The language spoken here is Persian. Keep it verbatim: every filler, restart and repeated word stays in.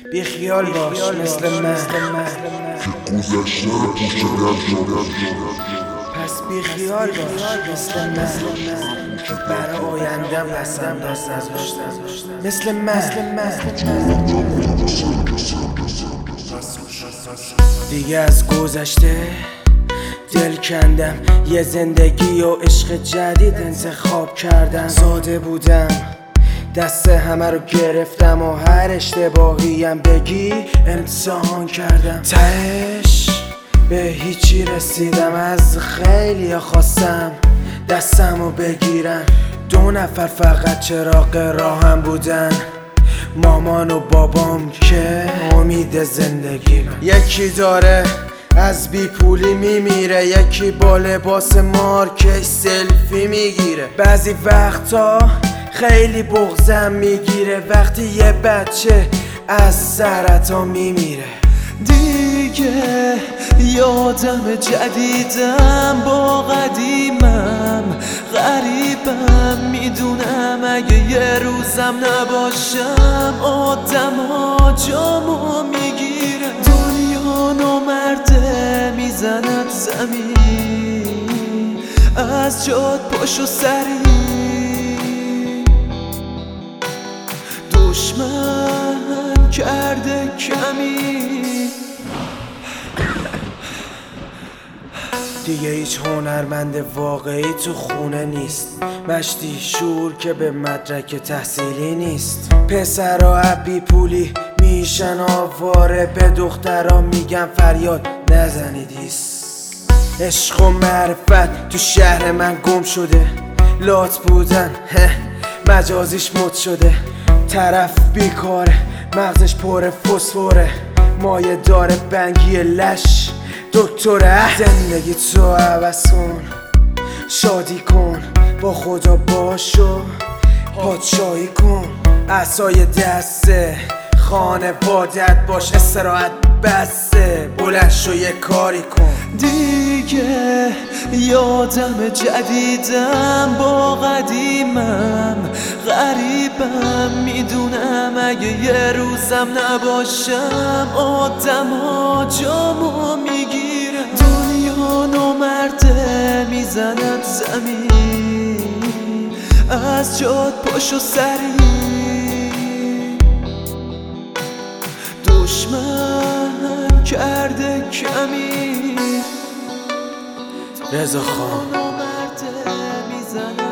بی خیال باش مثل من که گذشته رو پشت پس بی خیال باش مثل من که برای آیندم قسم دست نذاشتم مثل من دیگه از گذشته دل کندم، یه زندگی و عشق جدید انتخاب کردم. ساده بودم دست همه رو گرفتم و هر اشتباهیم بگی امتحان کردم. تهش به هیچی رسیدم، از خیلی خواستم دستم رو بگیرن. دو نفر فقط چراغ راهم بودن، مامان و بابام که امید زندگی من. یکی داره از بی پولی میمیره، یکی با لباس مارکش سلفی میگیره. بعضی وقتا خیلی بغضم میگیره وقتی یه بچه از سرطان میمیره. دیگه یادم جدیدم با قدیمم، غریبم میدونم اگه یه روزم نباشم آدم ها جامو میگیره. دنیا نامرده میزند زمین، از جاد پاشو سری دشمن کرده کمی. دیگه هیچ هنرمند واقعی تو خونه نیست، مشتی شور که به مدرک تحصیلی نیست. پسرا بی پولی میشن آواره، به دخترا میگن فریاد نزنید ایست. عشق و معرفت تو شهر من گم شده، لات بودن مجازیش مد شده. طرف بیکاره مغزش پر فسفوره، مایه داره بنگی لش دکتره. زندگی تو عوض کن، شادی کن، با خدا باش و پادشاهی کن. عصای دسته خانوادت باش، استراحت بسته، بلند شو یه کاری کن. دیگه یادم جدیدم با قدیمم، غریبم میدونم اگه یه روزم نباشم آدم ها جامو میگیرن. دنیا نامرده میزند زمین، از جاد پاشو سری دشمن کرده کمی. رضا خان نامرده میزند